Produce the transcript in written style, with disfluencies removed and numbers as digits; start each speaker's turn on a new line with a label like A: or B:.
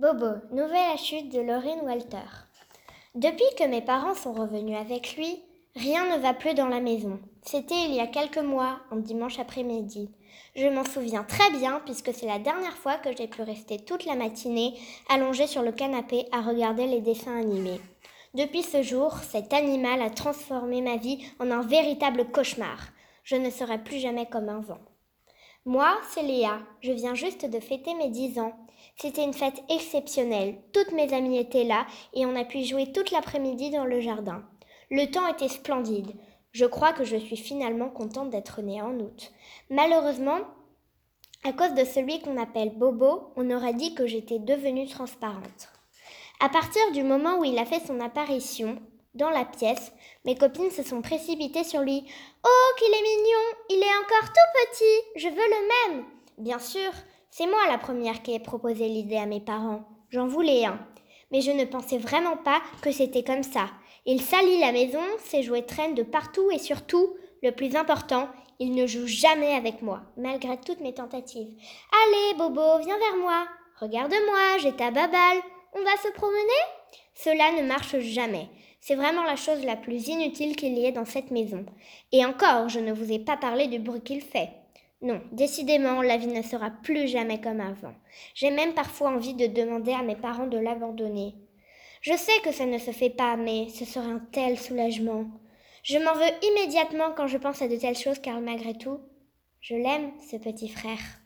A: Bobo, nouvelle chute de Lorraine Walter. Depuis que mes parents sont revenus avec lui, rien ne va plus dans la maison. C'était il y a quelques mois, un dimanche après-midi. Je m'en souviens très bien puisque c'est la dernière fois que j'ai pu rester toute la matinée allongée sur le canapé à regarder les dessins animés. Depuis ce jour, cet animal a transformé ma vie en un véritable cauchemar. Je ne serai plus jamais comme avant. Moi, c'est Léa. Je viens juste de fêter mes 10 ans. C'était une fête exceptionnelle. Toutes mes amies étaient là et on a pu jouer toute l'après-midi dans le jardin. Le temps était splendide. Je crois que je suis finalement contente d'être née en août. Malheureusement, à cause de celui qu'on appelle Bobo, on aurait dit que j'étais devenue transparente. À partir du moment où il a fait son apparition dans la pièce, mes copines se sont précipitées sur lui. « Oh, qu'il est mignon! Il est encore tout petit! Je veux le même !» Bien sûr, c'est moi la première qui ai proposé l'idée à mes parents. J'en voulais un. Mais je ne pensais vraiment pas que c'était comme ça. Il salit la maison, ses jouets traînent de partout et surtout, le plus important, il ne joue jamais avec moi, malgré toutes mes tentatives. « Allez, Bobo, viens vers moi. Regarde-moi, j'ai ta baballe. On va se promener ?» Cela ne marche jamais. C'est vraiment la chose la plus inutile qu'il y ait dans cette maison. Et encore, je ne vous ai pas parlé du bruit qu'il fait. Non, décidément, la vie ne sera plus jamais comme avant. J'ai même parfois envie de demander à mes parents de l'abandonner. Je sais que ça ne se fait pas, mais ce serait un tel soulagement. Je m'en veux immédiatement quand je pense à de telles choses, car malgré tout, je l'aime, ce petit frère.